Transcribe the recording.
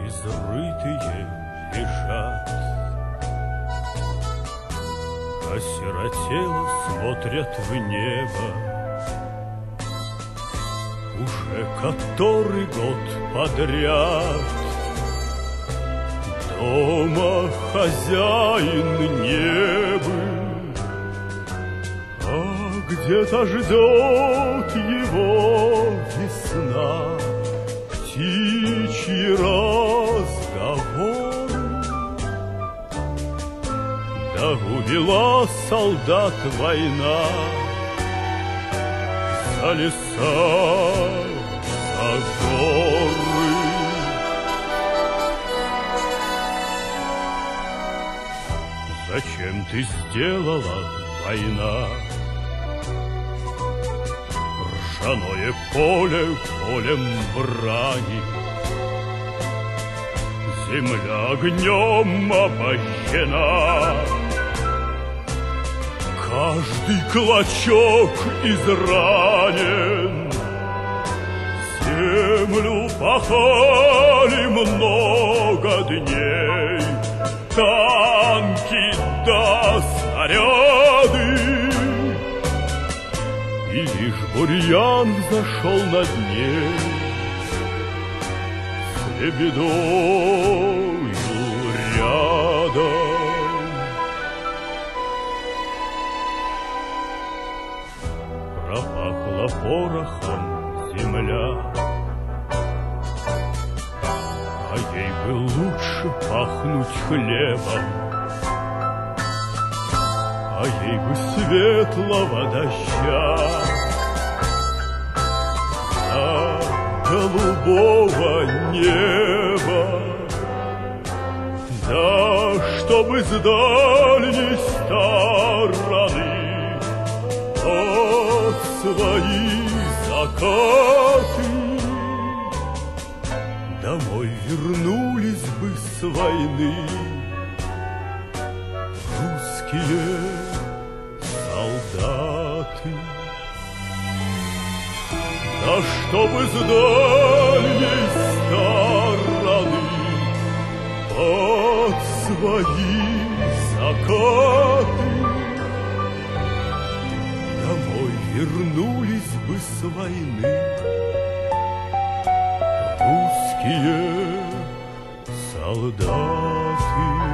изрытые лежат, осиротело смотрят в небо. Уже который год подряд дома хозяин не был, а где-то ждет его весна, птичьи разговоры. Да увела солдат война за леса, за горы. Зачем ты сделала, война, ржаное поле полем брани? Земля огнем обожжена, каждый клочок изранен. Землю пахали много дней танки да снаряды, и лишь бурьян взошел над ней с лебедою рядом. Пропахла порохом земля, а ей бы лучше пахнуть хлебом, а ей бы светлого дождя, а голубого неба, да чтобы с дальней стороны от свои закаты домой вернулись бы с войны русские солдаты. Да чтобы с дальней стороны под свои закаты домой вернулись бы с войны русские солдаты.